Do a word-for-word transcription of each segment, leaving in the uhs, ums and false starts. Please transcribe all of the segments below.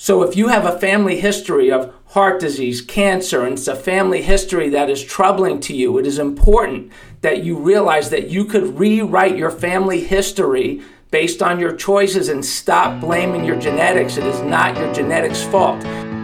So if you have a family history of heart disease, cancer, and it's a family history that is troubling to you, it is important that you realize that you could rewrite your family history based on your choices and stop blaming your genetics. It is not your genetics' fault.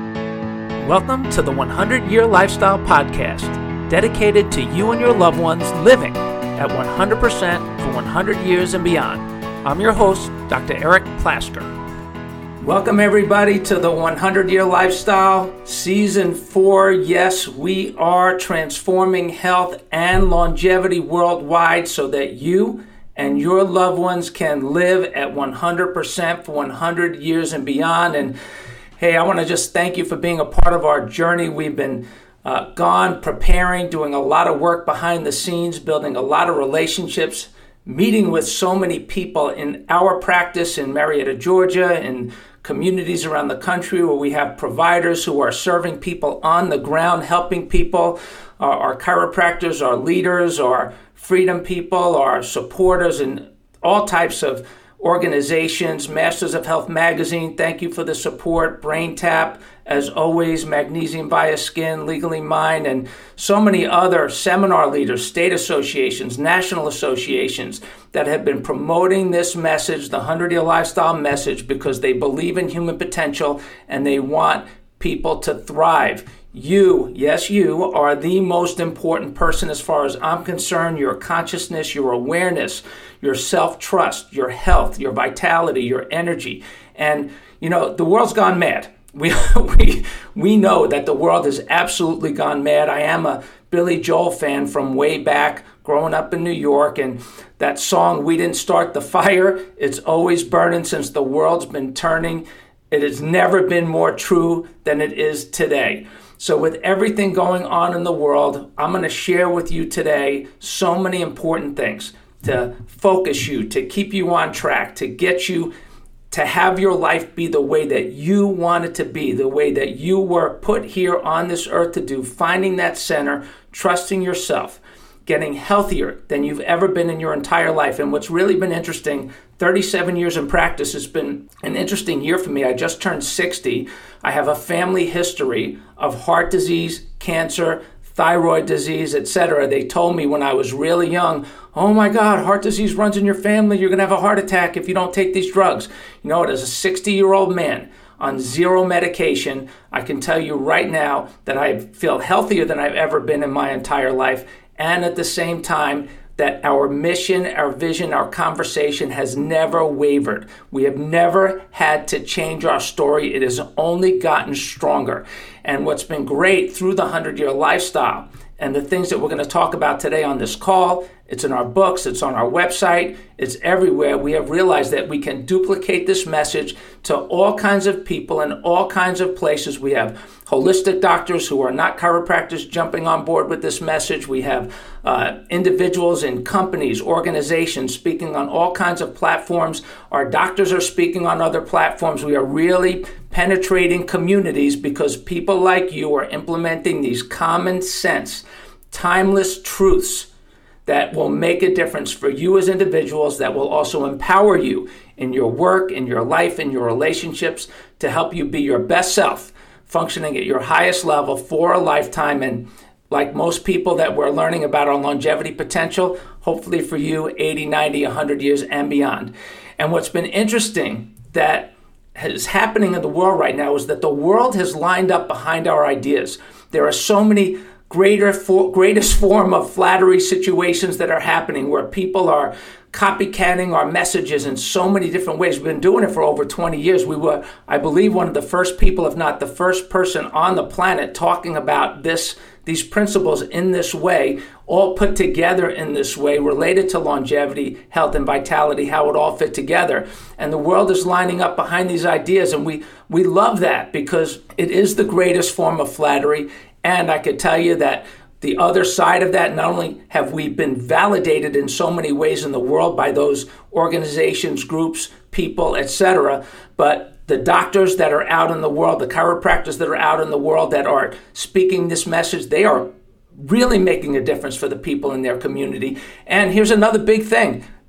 Welcome to the one hundred year Lifestyle Podcast, dedicated to you and your loved ones living at one hundred percent for one hundred years and beyond. I'm your host, Doctor Eric Plasker. Welcome everybody to the one hundred year Lifestyle, Season four. Yes, we are transforming health and longevity worldwide so that you and your loved ones can live at one hundred percent for one hundred years and beyond. And hey, I want to just thank you for being a part of our journey. We've been uh, gone, preparing, doing a lot of work behind the scenes, building a lot of relationships, meeting with so many people in our practice in Marietta, Georgia, and communities around the country where we have providers who are serving people on the ground, helping people, uh, our chiropractors, our leaders, our freedom people, our supporters, and all types of organizations. Masters of Health Magazine, thank you for the support. BrainTap, as always, Magnesium via Skin, Legally Mine, and so many other seminar leaders, state associations, national associations that have been promoting this message, the one hundred year Lifestyle message, because they believe in human potential and they want people to thrive. You, yes, you are the most important person as far as I'm concerned. Your consciousness, your awareness, your self-trust, your health, your vitality, your energy. And, you know, the world's gone mad. We, we, we know that the world has absolutely gone mad. I am a Billy Joel fan from way back, growing up in New York, and that song, We Didn't Start the Fire, it's always burning since the world's been turning. It has never been more true than it is today. So with everything going on in the world, I'm going to share with you today so many important things to focus you, to keep you on track, to get you to have your life be the way that you want it to be, the way that you were put here on this earth to do, finding that center, trusting yourself, getting healthier than you've ever been in your entire life. And what's really been interesting, thirty-seven years in practice has been an interesting year for me. I just turned sixty. I have a family history of heart disease, cancer, thyroid disease, et cetera. They told me when I was really young, oh my God, heart disease runs in your family. You're going to have a heart attack if you don't take these drugs. You know what? As a sixty-year-old man on zero medication, I can tell you right now that I feel healthier than I've ever been in my entire life. And at the same time, that our mission, our vision, our conversation has never wavered. We have never had to change our story. It has only gotten stronger. And what's been great through the one hundred year Lifestyle and the things that we're going to talk about today on this call, it's in our books, it's on our website, it's everywhere. We have realized that we can duplicate this message to all kinds of people in all kinds of places. We have holistic doctors who are not chiropractors jumping on board with this message. We have uh, individuals in companies, organizations speaking on all kinds of platforms. Our doctors are speaking on other platforms. We are really penetrating communities because people like you are implementing these common sense, timeless truths that will make a difference for you as individuals, that will also empower you in your work, in your life, in your relationships, to help you be your best self, functioning at your highest level for a lifetime. And like most people that we're learning about our longevity potential, hopefully for you, eighty, ninety, one hundred years and beyond. And what's been interesting that is happening in the world right now is that the world has lined up behind our ideas. There are so many greater for, greatest form of flattery situations that are happening where people are copycatting our messages in so many different ways. We've been doing it for over twenty years. We were, I believe, one of the first people, if not the first person on the planet talking about this, these principles in this way, all put together in this way, related to longevity, health, and vitality, how it all fit together. And the world is lining up behind these ideas, and we, we love that because it is the greatest form of flattery. And I could tell you that the other side of that, not only have we been validated in so many ways in the world by those organizations, groups, people, et cetera, but the doctors that are out in the world, the chiropractors that are out in the world that are speaking this message, they are really making a difference for the people in their community. And here's another big thing.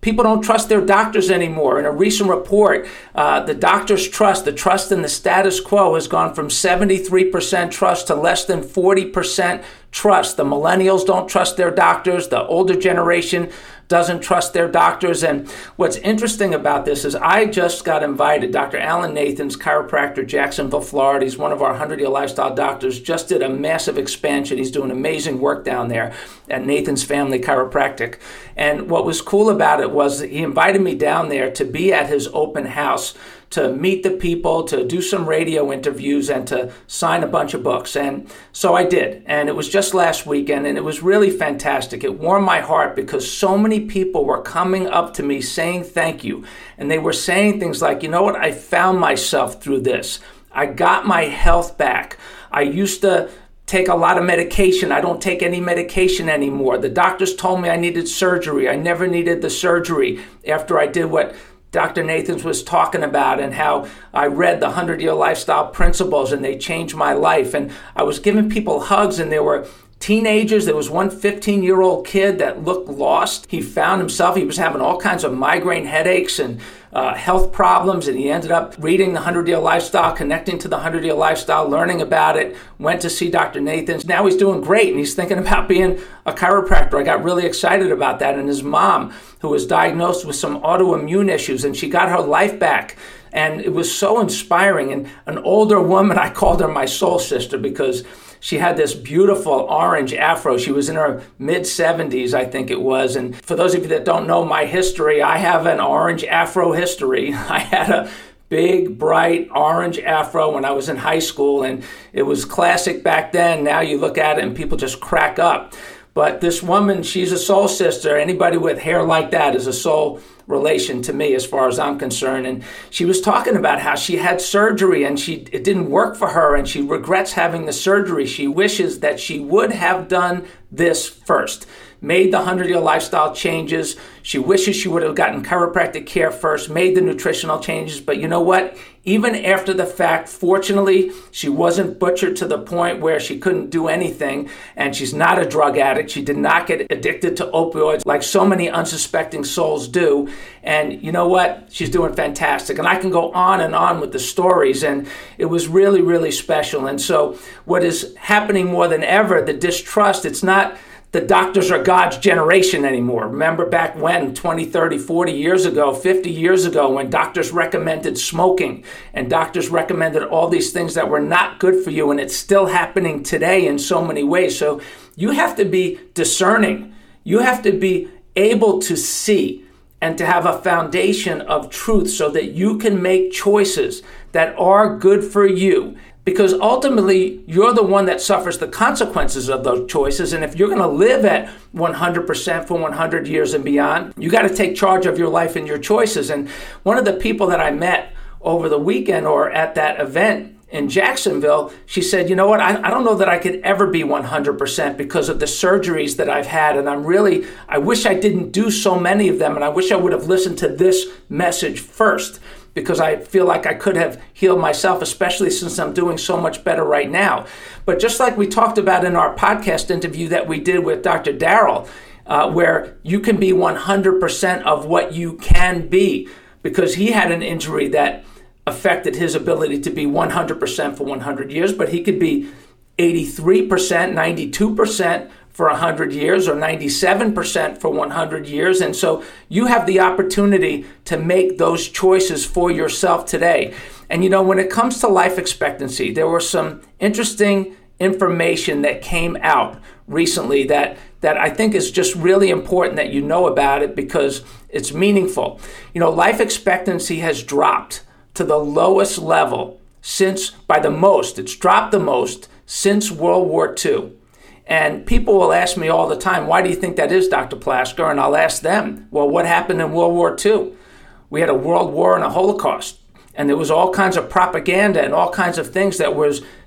People don't trust their doctors anymore. In a recent report, uh, the doctors' trust, the trust in the status quo has gone from seventy-three percent trust to less than forty percent trust. The millennials don't trust their doctors. The older generation doesn't trust their doctors. And what's interesting about this is I just got invited. Doctor Alan Nathans, chiropractor, Jacksonville, Florida. He's one of our hundred-year lifestyle doctors. Just did a massive expansion. He's doing amazing work down there at Nathan's Family Chiropractic. And what was cool about it was he invited me down there to be at his open house, to meet the people, to do some radio interviews, and to sign a bunch of books. And so I did. And it was just last weekend, and it was really fantastic. It warmed my heart because so many people were coming up to me saying thank you. And they were saying things like, you know what, I found myself through this. I got my health back. I used to take a lot of medication. I don't take any medication anymore. The doctors told me I needed surgery. I never needed the surgery after I did what Doctor Nathans was talking about, and how I read the hundred-year lifestyle principles and they changed my life. And I was giving people hugs, and there were teenagers. There was one fifteen-year-old kid that looked lost. He found himself, he was having all kinds of migraine headaches and uh, health problems, and he ended up reading the hundred-year lifestyle, connecting to the hundred-year lifestyle, learning about it, went to see Doctor Nathans. Now he's doing great, and he's thinking about being a chiropractor. I got really excited about that. And his mom, who was diagnosed with some autoimmune issues, and she got her life back. And it was so inspiring. And an older woman, I called her my soul sister because she had this beautiful orange afro. She was in her mid-seventies, I think it was. And for those of you that don't know my history, I have an orange afro history. I had a big, bright orange afro when I was in high school, and it was classic back then. Now you look at it and people just crack up. But this woman, she's a soul sister. Anybody with hair like that is a soul relation to me as far as I'm concerned. And she was talking about how she had surgery and she it didn't work for her, and she regrets having the surgery. She wishes that she would have done this first, made the hundred-year lifestyle changes. She wishes she would have gotten chiropractic care first, made the nutritional changes. But you know what? Even after the fact, fortunately, she wasn't butchered to the point where she couldn't do anything, and she's not a drug addict. She did not get addicted to opioids like so many unsuspecting souls do. And you know what? She's doing fantastic. And I can go on and on with the stories, and it was really, really special. And so what is happening more than ever, the distrust, it's not the doctors are God's generation anymore. Remember back when, twenty, thirty, forty years ago, fifty years ago, when doctors recommended smoking and doctors recommended all these things that were not good for you, and it's still happening today in so many ways. So you have to be discerning. You have to be able to see and to have a foundation of truth so that you can make choices that are good for you. Because ultimately, you're the one that suffers the consequences of those choices. And if you're going to live at one hundred percent for one hundred years and beyond, you got to take charge of your life and your choices. And one of the people that I met over the weekend or at that event in Jacksonville, she said, you know what, I, I don't know that I could ever be one hundred percent because of the surgeries that I've had. And I'm really, I wish I didn't do so many of them. And I wish I would have listened to this message first, because I feel like I could have healed myself, especially since I'm doing so much better right now. But just like we talked about in our podcast interview that we did with Doctor Darrell, uh, where you can be one hundred percent of what you can be, because he had an injury that affected his ability to be one hundred percent for one hundred years, but he could be eighty-three percent, ninety-two percent for one hundred years, or ninety-seven percent for one hundred years. And so you have the opportunity to make those choices for yourself today. And you know, when it comes to life expectancy, there was some interesting information that came out recently that, that I think is just really important that you know about it because it's meaningful. You know, life expectancy has dropped to the lowest level since, by the most, it's dropped the most since World War Two. And people will ask me all the time, why do you think that is, Doctor Plasker? And I'll ask them, well, what happened in World War Two? We had a world war and a Holocaust. And there was all kinds of propaganda and all kinds of things that was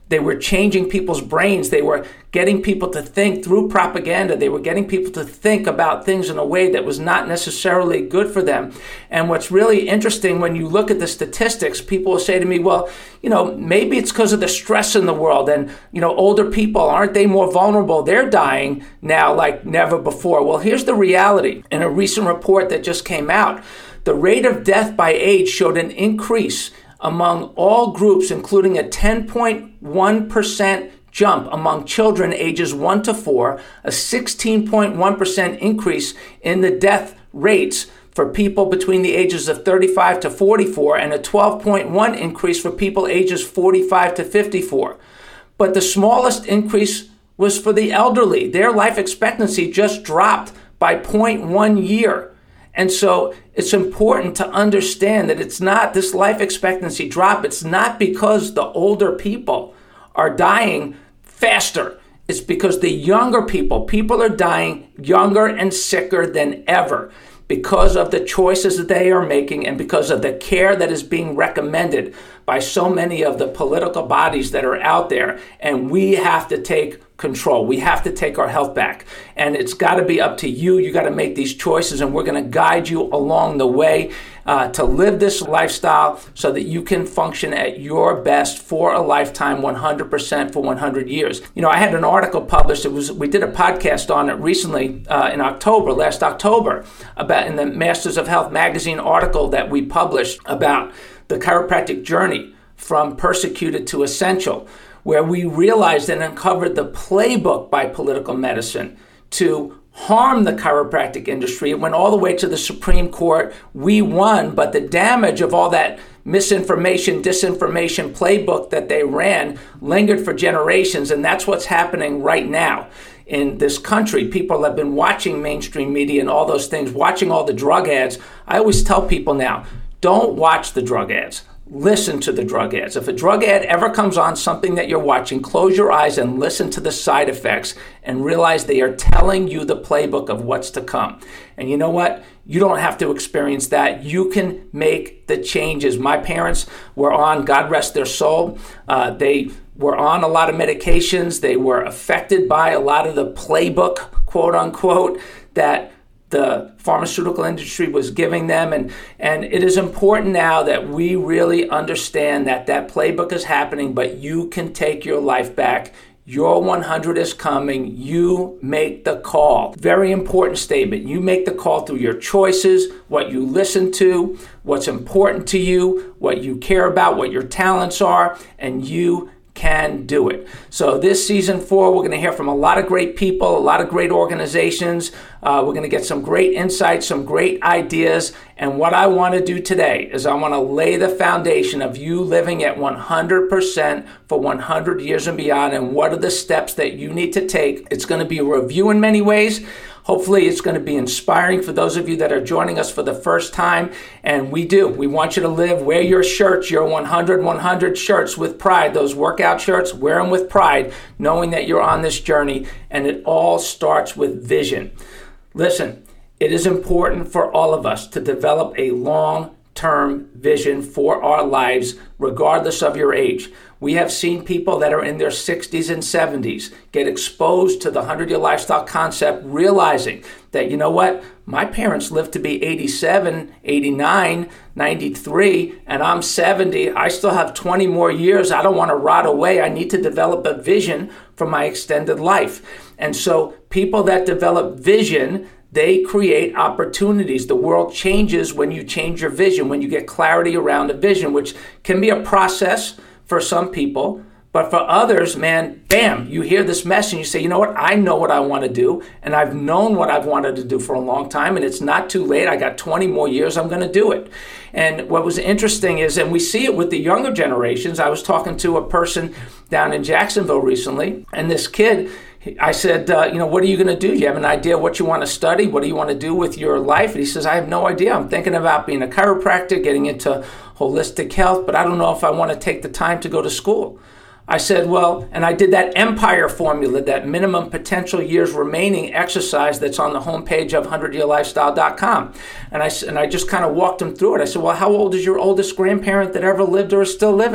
They were changing people's brains. They were getting people to think through propaganda. They were getting people to think about things in a way that was not necessarily good for them. And what's really interesting when you look at the statistics, people will say to me, well, you know, maybe it's because of the stress in the world, and, you know, older people, aren't they more vulnerable? They're dying now like never before. Well, here's the reality. In a recent report that just came out, the rate of death by age showed an increase among all groups, including a ten point one percent jump among children ages one to four, a sixteen point one percent increase in the death rates for people between the ages of thirty-five to forty-four, and a twelve point one increase for people ages forty-five to fifty-four. But the smallest increase was for the elderly. Their life expectancy just dropped by zero point one year. And so it's important to understand that it's not this life expectancy drop. It's not because the older people are dying faster. It's because the younger people, people are dying younger and sicker than ever because of the choices that they are making and because of the care that is being recommended by so many of the political bodies that are out there. And we have to take control. We have to take our health back. And it's got to be up to you. You got to make these choices, and we're going to guide you along the way uh, to live this lifestyle so that you can function at your best for a lifetime, one hundred percent for one hundred years. You know, I had an article published. It was we did a podcast on it recently uh, in October, last October, about in the Masters of Health magazine article that we published about the chiropractic journey from persecuted to essential, where we realized and uncovered the playbook by political medicine to harm the chiropractic industry. It went all the way to the Supreme Court. We won, but the damage of all that misinformation, disinformation playbook that they ran lingered for generations, and that's what's happening right now in this country. People have been watching mainstream media and all those things, watching all the drug ads. I always tell people now, don't watch the drug ads. Listen to the drug ads. If a drug ad ever comes on something that you're watching, close your eyes and listen to the side effects and realize they are telling you the playbook of what's to come. And you know what? You don't have to experience that. You can make the changes. My parents were on, God rest their soul, uh, they were on a lot of medications. They were affected by a lot of the playbook, quote unquote, that the pharmaceutical industry was giving them. And, and it is important now that we really understand that that playbook is happening, but you can take your life back. Your one hundred is coming. You make the call. Very important statement. You make the call through your choices, what you listen to, what's important to you, what you care about, what your talents are, and you can do it. So this season four, we're going to hear from a lot of great people, a lot of great organizations. Uh, we're going to get some great insights, some great ideas. And what I want to do today is I want to lay the foundation of you living at one hundred percent for one hundred years and beyond. And what are the steps that you need to take? It's going to be a review in many ways. Hopefully it's going to be inspiring for those of you that are joining us for the first time. And we do. We want you to live, wear your shirts, your one hundred one hundred shirts with pride. Those workout shirts, wear them with pride, knowing that you're on this journey. And it all starts with vision. Listen, it is important for all of us to develop a long-term vision for our lives, regardless of your age. We have seen people that are in their sixties and seventies get exposed to the hundred-year lifestyle concept, realizing that, you know what, my parents lived to be eighty-seven, eighty-nine, ninety-three, and I'm seventy. I still have twenty more years. I don't want to rot away. I need to develop a vision for my extended life. And so people that develop vision, they create opportunities. The world changes when you change your vision, when you get clarity around a vision, which can be a process for some people. But for others, man, bam, you hear this message and you say, you know what, I know what I want to do. And I've known what I've wanted to do for a long time. And it's not too late. I got twenty more years. I'm going to do it. And what was interesting is, and we see it with the younger generations. I was talking to a person down in Jacksonville recently. And this kid, I said, uh, you know, what are you going to do? Do you have an idea what you want to study? What do you want to do with your life? And he says, I have no idea. I'm thinking about being a chiropractor, getting into holistic health, but I don't know if I want to take the time to go to school. I said, well, and I did that EMPIRE formula, that minimum potential years remaining exercise that's on the homepage of one hundred year lifestyle dot com. And I, and I just kind of walked him through it. I said, well, how old is your oldest grandparent that ever lived or is still living?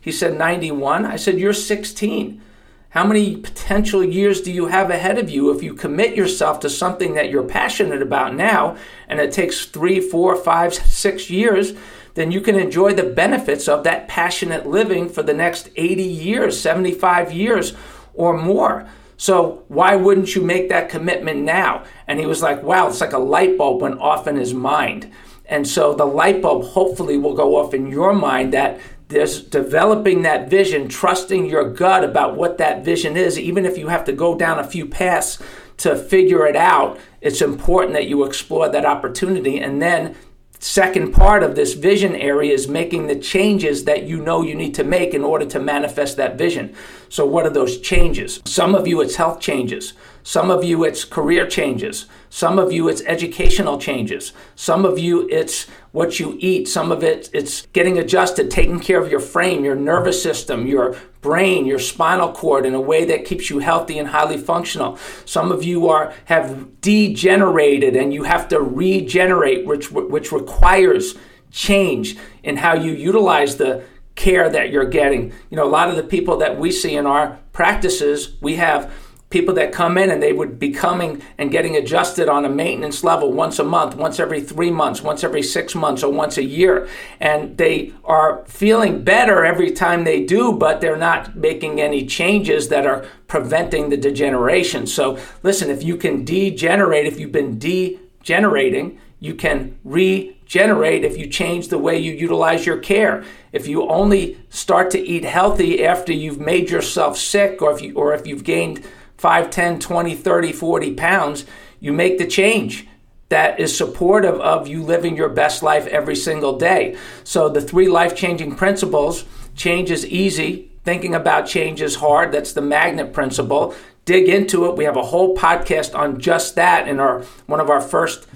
He said ninety-one. I said, you're sixteen. How many potential years do you have ahead of you if you commit yourself to something that you're passionate about now, and it takes three, four, five, six years, then you can enjoy the benefits of that passionate living for the next eighty years, seventy-five years or more. So why wouldn't you make that commitment now? And he was like, wow, it's like a light bulb went off in his mind. And so the light bulb hopefully will go off in your mind that there's developing that vision, trusting your gut about what that vision is, even if you have to go down a few paths to figure it out. It's important that you explore that opportunity. And then second part of this vision area is making the changes that you know you need to make in order to manifest that vision. So what are those changes? Some of you, it's health changes. Some of you, it's career changes. Some of you, it's educational changes. Some of you, it's what you eat. Some of it, it's getting adjusted, taking care of your frame, your nervous system, your brain, your spinal cord in a way that keeps you healthy and highly functional. Some of you are have degenerated and you have to regenerate, which which requires change in how you utilize the care that you're getting. You know, a lot of the people that we see in our practices, we have people that come in and they would be coming and getting adjusted on a maintenance level once a month, once every three months, once every six months, or once a year. And they are feeling better every time they do, but they're not making any changes that are preventing the degeneration. So listen, if you can degenerate, if you've been degenerating, you can regenerate if you change the way you utilize your care. If you only start to eat healthy after you've made yourself sick, or if you or if you've gained five, ten, twenty, thirty, forty pounds, you make the change that is supportive of you living your best life every single day. So the three life-changing principles: change is easy, thinking about change is hard. That's the magnet principle. Dig into it. We have a whole podcast on just that in our one of our first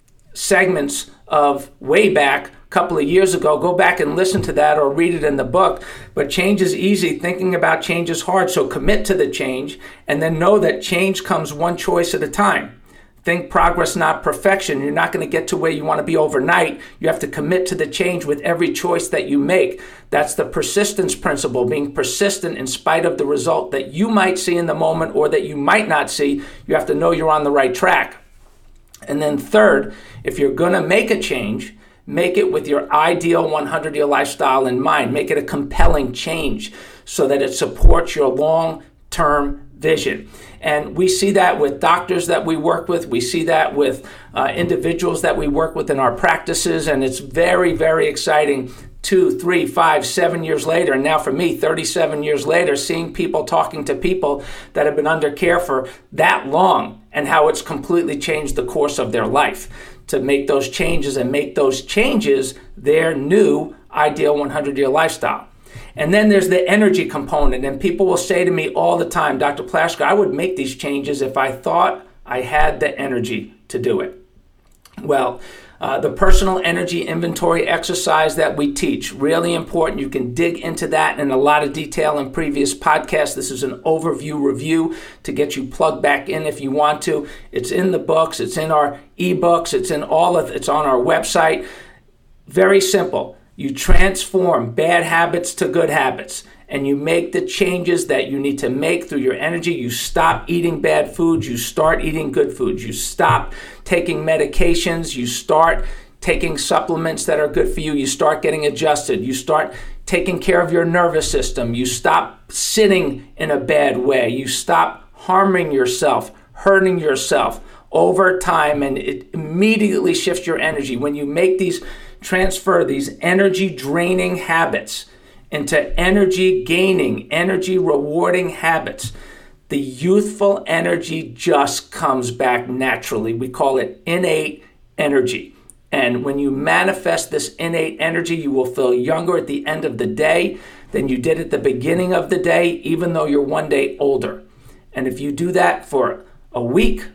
segments of way back a couple of years ago. Go back and listen to that or read it in the book. But change is easy, thinking about change is hard. So commit to the change, and then know that change comes one choice at a time. Think progress, not perfection. You're not going to get to where you want to be overnight. You have to commit to the change with every choice that you make. That's the persistence principle, being persistent in spite of the result that you might see in the moment or that you might not see. You have to know you're on the right track. And then third, if you're going to make a change, make it with your ideal hundred-year lifestyle in mind. Make it a compelling change so that it supports your long-term vision. And we see that with doctors that we work with. We see that with uh, individuals that we work with in our practices. And it's very, very exciting two, three, five, seven years later. And now for me, thirty-seven years later, seeing people talking to people that have been under care for that long and how it's completely changed the course of their life to make those changes and make those changes their new ideal hundred-year lifestyle. And then there's the energy component. And people will say to me all the time, Doctor Plaschka, I would make these changes if I thought I had the energy to do it. Well, uh, the personal energy inventory exercise that we teach, really important. You can dig into that in a lot of detail in previous podcasts. This is an overview review to get you plugged back in if you want to. It's in the books. It's in our ebooks. It's in all of it's on our website. Very simple. You transform bad habits to good habits, and you make the changes that you need to make through your energy. You stop eating bad foods. You start eating good foods. You stop taking medications. You start taking supplements that are good for you. You start getting adjusted. You start taking care of your nervous system. You stop sitting in a bad way. You stop harming yourself, hurting yourself over time, and it immediately shifts your energy. When you make these transfer these energy draining habits into energy gaining, energy rewarding habits, the youthful energy just comes back naturally. We call it innate energy. And when you manifest this innate energy, you will feel younger at the end of the day than you did at the beginning of the day, even though you're one day older. And if you do that for a week,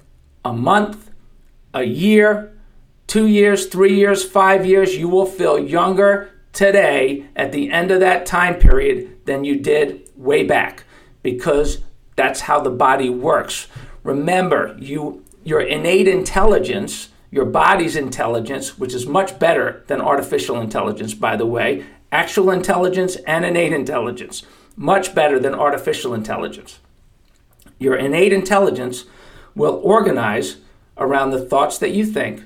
a month, a year, two years, three years, five years, you will feel younger today at the end of that time period than you did way back, because that's how the body works. Remember, you your innate intelligence, your body's intelligence, which is much better than artificial intelligence, by the way, actual intelligence and innate intelligence. Much better than artificial intelligence. Your innate intelligence will organize around the thoughts that you think,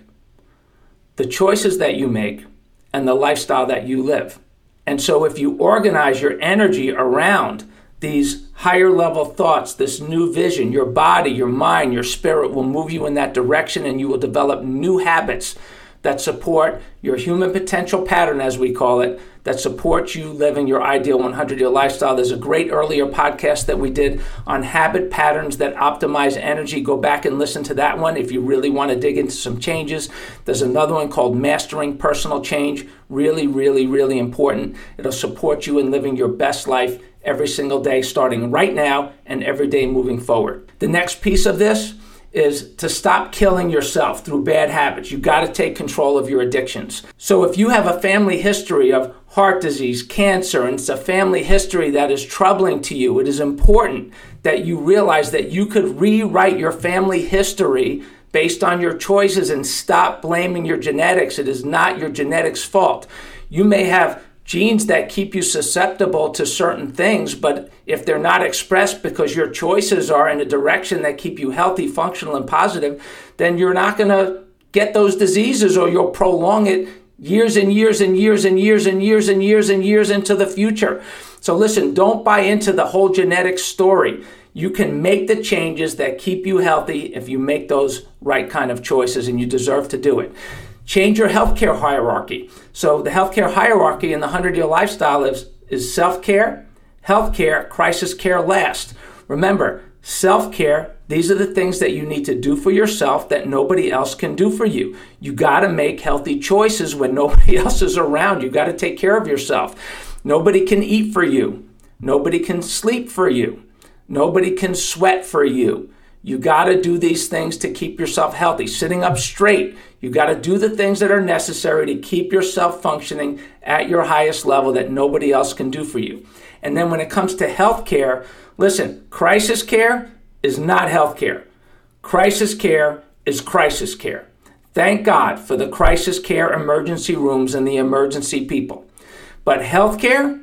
the choices that you make, and the lifestyle that you live. And so if you organize your energy around these higher level thoughts, this new vision, your body, your mind, your spirit will move you in that direction, and you will develop new habits that support your human potential pattern, as we call it, that supports you living your ideal hundred-year lifestyle. There's a great earlier podcast that we did on habit patterns that optimize energy. Go back and listen to that one if you really want to dig into some changes. There's another one called Mastering Personal Change. Really, really, really important. It'll support you in living your best life every single day, starting right now and every day moving forward. The next piece of this is to stop killing yourself through bad habits. You got to take control of your addictions. So if you have a family history of heart disease, cancer, and it's a family history that is troubling to you, it is important that you realize that you could rewrite your family history based on your choices and stop blaming your genetics. It is not your genetics' fault. You may have genes that keep you susceptible to certain things, but if they're not expressed because your choices are in a direction that keep you healthy, functional, and positive, then you're not going to get those diseases, or you'll prolong it years and years and years and years and years and years and years into the future. So listen, don't buy into the whole genetic story. You can make the changes that keep you healthy if you make those right kind of choices, and you deserve to do it. Change your healthcare hierarchy. So the healthcare hierarchy in the hundred-year lifestyle is, is self-care, healthcare, crisis care last. Remember, self-care, these are the things that you need to do for yourself that nobody else can do for you. You got to make healthy choices when nobody else is around. You got to take care of yourself. Nobody can eat for you. Nobody can sleep for you. Nobody can sweat for you. You got to do these things to keep yourself healthy. Sitting up straight, you got to do the things that are necessary to keep yourself functioning at your highest level that nobody else can do for you. And then when it comes to health care, listen, crisis care is not health care. Crisis care is crisis care. Thank God for the crisis care emergency rooms and the emergency people. But health care,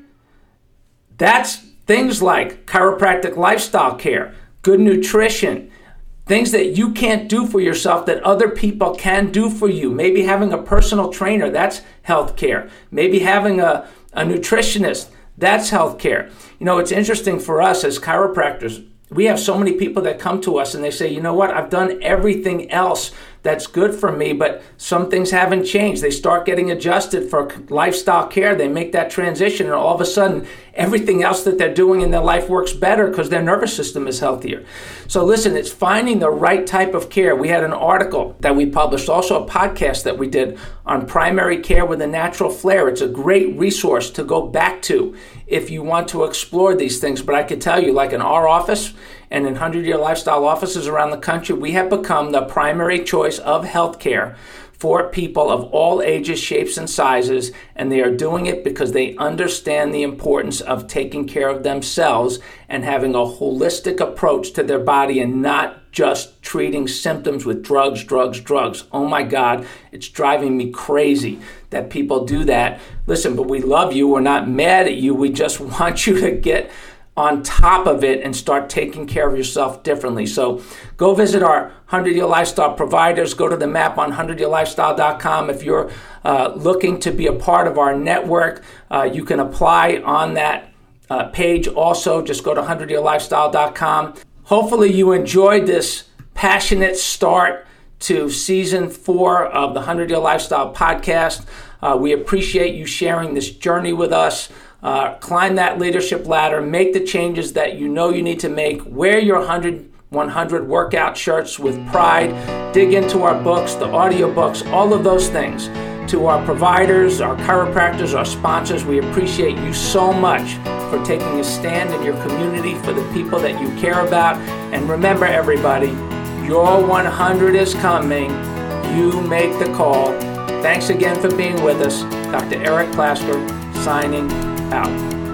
that's things like chiropractic lifestyle care, good nutrition, things that you can't do for yourself that other people can do for you. Maybe having a personal trainer, that's health care. Maybe having a, a nutritionist, that's health care. You know, it's interesting for us as chiropractors. We have so many people that come to us and they say, you know what, I've done everything else that's good for me, but some things haven't changed. They start getting adjusted for lifestyle care. They make that transition, and all of a sudden, everything else that they're doing in their life works better because their nervous system is healthier. So listen, it's finding the right type of care. We had an article that we published, also a podcast that we did on primary care with a natural flair. It's a great resource to go back to if you want to explore these things. But I could tell you, like in our office and in hundred-year lifestyle offices around the country, we have become the primary choice of healthcare for people of all ages, shapes, and sizes, and they are doing it because they understand the importance of taking care of themselves and having a holistic approach to their body and not just treating symptoms with drugs, drugs, drugs. Oh my God, it's driving me crazy that people do that. Listen, but we love you. We're not mad at you. We just want you to get on top of it and start taking care of yourself differently. So go visit our hundred-year lifestyle providers. Go to the map on hundred year lifestyle dot com. If you're uh, looking to be a part of our network, uh, you can apply on that uh, page. Also, just go to hundred year lifestyle dot com. Hopefully you enjoyed this passionate start to season four of the hundred-year lifestyle podcast. Uh, we appreciate you sharing this journey with us. Uh, climb that leadership ladder, make the changes that you know you need to make, wear your one hundred one hundred workout shirts with pride, dig into our books, the audiobooks, all of those things. To our providers, our chiropractors, our sponsors, we appreciate you so much for taking a stand in your community for the people that you care about. And remember, everybody, your one hundred is coming. You make the call. Thanks again for being with us. Doctor Eric Plasker, signing out.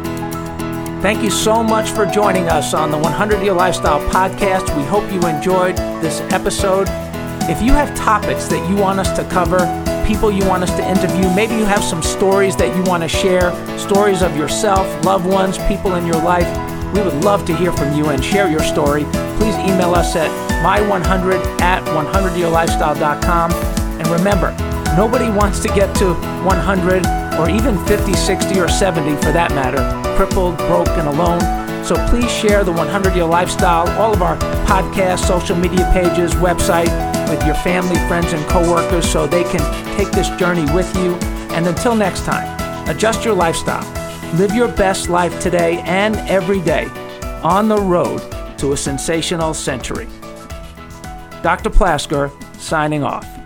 Thank you so much for joining us on the hundred-year Lifestyle Podcast. We hope you enjoyed this episode. If you have topics that you want us to cover, people you want us to interview. Maybe you have some stories that you want to share, stories of yourself, loved ones, people in your life. We would love to hear from you and share your story. Please email us at my one hundred at one hundred year lifestyle dot com. And remember, nobody wants to get to one hundred or even fifty, sixty, or seventy for that matter, crippled, broke, and alone. So please share the one hundred year Lifestyle, all of our podcasts, social media pages, website with your family, friends, and coworkers so they can take this journey with you. And until next time, adjust your lifestyle. Live your best life today and every day on the road to a sensational century. Doctor Plasker signing off.